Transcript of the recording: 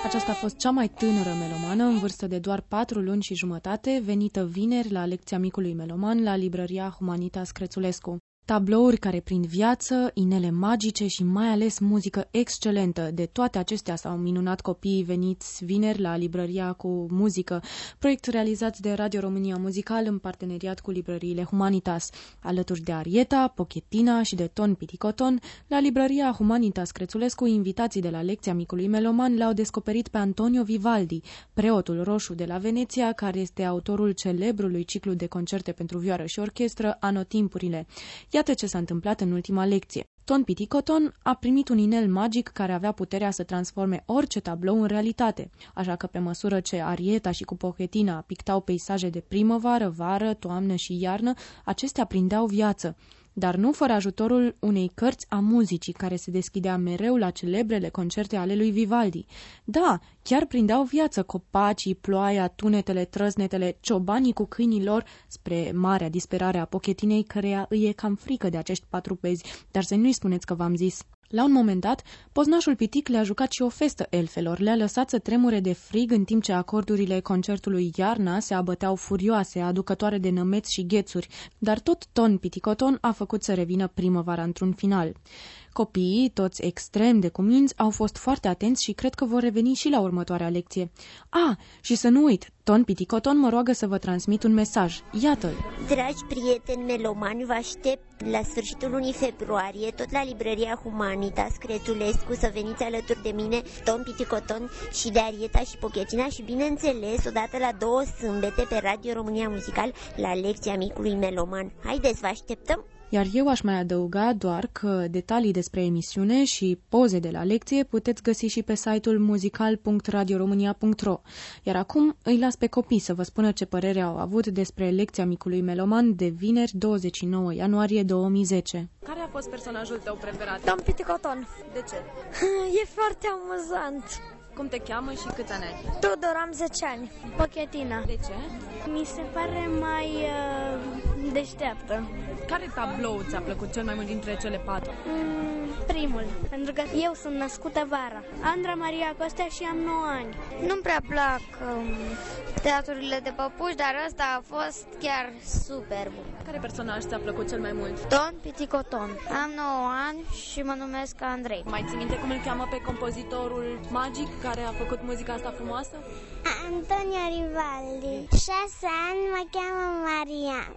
Aceasta a fost cea mai tânără melomană, în vârstă de doar 4 luni și jumătate, venită vineri la lecția micului meloman la librăria Humanitas Crețulescu. Tablouri care prind viață, inele magice și mai ales muzică excelentă. De toate acestea s-au minunat copiii veniți vineri la librăria cu muzică, proiect realizat de Radio România Muzical în parteneriat cu librăriile Humanitas. Alături de Arieta, Pochetina și de Ton Piticoton, la librăria Humanitas Crețulescu, invitații de la lecția micului meloman l-au descoperit pe Antonio Vivaldi, preotul roșu de la Veneția, care este autorul celebrului ciclu de concerte pentru vioară și orchestră Anotimpurile. Iată ce s-a întâmplat în ultima lecție. Ton Piticoton a primit un inel magic care avea puterea să transforme orice tablou în realitate, așa că pe măsură ce Arieta și cu Pochetina pictau peisaje de primăvară, vară, toamnă și iarnă, acestea prindeau viață. Dar nu fără ajutorul unei cărți a muzicii, care se deschidea mereu la celebrele concerte ale lui Vivaldi. Da, chiar prindeau viață copacii, ploaia, tunetele, trăznetele, ciobanii cu câinii lor, spre marea disperare a Pochetinei, căreia îi e cam frică de acești patrupezi, dar să nu-i spuneți că v-am zis. La un moment dat, poznașul pitic le-a jucat și o festă elfelor, le-a lăsat să tremure de frig în timp ce acordurile concertului Iarna se abăteau furioase, aducătoare de nămeți și ghețuri, dar tot Ton Piticoton a făcut să revină primăvara într-un final. Copiii, toți extrem de cuminți, au fost foarte atenți și cred că vor reveni și la următoarea lecție. Și să nu uit, Ton Piticoton mă roagă să vă transmit un mesaj. Iată-l! Dragi prieteni melomani, vă aștept la sfârșitul lunii februarie, tot la librăria Humanitas Crețulescu, să veniți alături de mine, Ton Piticoton și de Arieta și Pochetina și, bineînțeles, odată la 2 sâmbete pe Radio România Muzical la lecția micului meloman. Haideți, vă așteptăm! Iar eu aș mai adăuga doar că detalii despre emisiune și poze de la lecție puteți găsi și pe site-ul muzical.radioromania.ro. Iar acum îi las pe copii să vă spună ce părere au avut despre lecția micului meloman de vineri 29 ianuarie 2010. Care a fost personajul tău preferat? Ton Piticoton. De ce? E foarte amuzant. Cum te cheamă și câți ani ai? Tudor, am 10 ani. Pochetina. De ce? Mi se pare mai deșteaptă. Care tablou ți-a plăcut cel mai mult dintre cele 4? Primul, pentru că eu sunt născută vara. Andra Maria Costea și am 9 ani. Nu-mi prea plac teatrurile de păpuși, dar ăsta a fost chiar super bun. Care personaj ți-a plăcut cel mai mult? Ton Piticoton. Am 9 ani și mă numesc Andrei. Mai ții minte cum îl cheamă pe compozitorul magic care a făcut muzica asta frumoasă? Antonio Vivaldi. 6 ani, mă cheamă Maria.